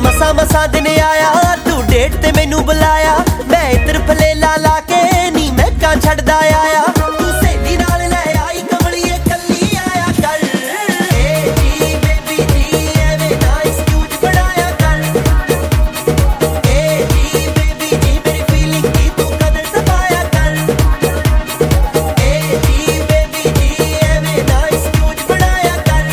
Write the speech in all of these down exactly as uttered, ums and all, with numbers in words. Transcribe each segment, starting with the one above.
ਮਸਾ ਮਸਾ ਦਿਨ ਆਇਆ ਤੂੰ ਡੇਟ ਤੇ ਮੈਨੂੰ ਬੁਲਾਇਆ ਮੈਂ ਇੱਧਰ ਫਲੇਲਾ ਲਾ ਕੇ ਨੀ ਮੈਂ ਕਾਂ ਛੱਡਦਾ ਆਇਆ ਤੂੰ ਸਹੇਲੀ ਨਾਲ ਲੈ ਆਈ ਕਮਲੀਏ ਕੱਲੀ ਆਇਆ ਕਰ ਏ ਜੀ ਬੇਬੀ ਜੀ ਐਵੇਂ ਨਾ ਐਕਸਕਿਊਜ਼ ਬਣਾਇਆ ਕਰ ਏ ਜੀ ਬੇਬੀ ਜੀ ਮੇਰੀ ਫੀਲਿੰਗ ਦੀ ਤੂੰ ਕਦਰ ਸਤਾਇਆ ਕਰ ਏ ਜੀ ਬੇਬੀ ਜੀ ਐਵੇਂ ਨਾ ਐਕਸਕਿਊਜ਼ ਬਣਾਇਆ ਕਰ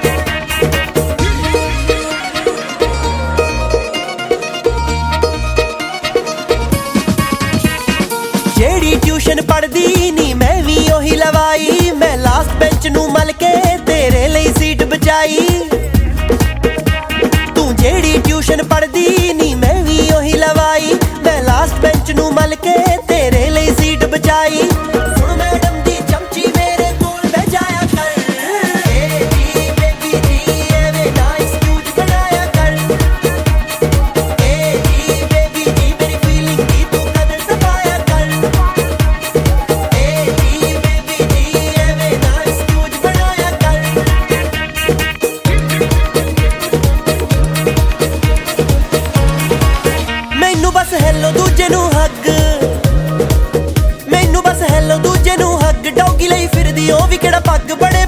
ਜਿਹੜੀ ਟਿਊਸ਼ਨ ਪੜ੍ਹਦੀ ਨੀ ਮੈਂ ਵੀ ਉਹੀ ਲਵਾਈ ਮੈਂ ਲਾਸਟ ਬੈਂਚ ਨੂੰ ਮਲ ਕੇ ਤੇਰੇ ਲਈ ਸੀਟ ਬਚਾਈ ਤੂੰ ਜਿਹੜੀ ਟਿਊਸ਼ਨ ਪੜ੍ਹਦੀ ਨੀ ਮੈਂ ਵੀ ਉਹੀ ਲਵਾਈ ਮੈਂ ਲਾਸਟ ਬੈਂਚ ਨੂੰ ਮਲ ਕੇ ਤੇਰੇ ਲਈ ਸੀਟ ਬਚਾਈ ਸੁਣ ਮੈਡਮ ਦੀ ਚਮਚੀ ਮੇਰੇ ਕੋਲ ਬਹਿ ਜਾਇਆ ਕਰ ਏ ਜੀ ਬੇਬੀ ਜੀ ਐਵੇਂ ਨਾ ਐਕਸਕਿਊਜ਼ ਬਣਾਇਆ ਕਰ ਏ ਜੀ ਬੇਬੀ ਜੀ ਮੇਰੀ ਫੀਲਿੰਗ ਦੀ ਤੂੰ ਕਦਰ ਸਤਾਇਆ ਕਰ ਏ ਜੀ ਬੇਬੀ ਜੀ ਐਵੇਂ ਨਾ ਐਕਸਕਿਊਜ਼ ਬਣਾਇਆ ਕਰ ਮੈਨੂੰ ਬਸ ਹੈਲੋ ਦੂਜੇ ਨੂੰ ਹੱਗ ਮੈਨੂੰ ਬਸ ਹੈਲੋ ਦੂਜੇ ਨੂੰ ਹੱਗ ਡੌਗੀ ਲਈ ਫਿਰਦੀ ਉਹ ਵੀ ਕਿਹੜਾ ਪੱਗ ਬੜੇ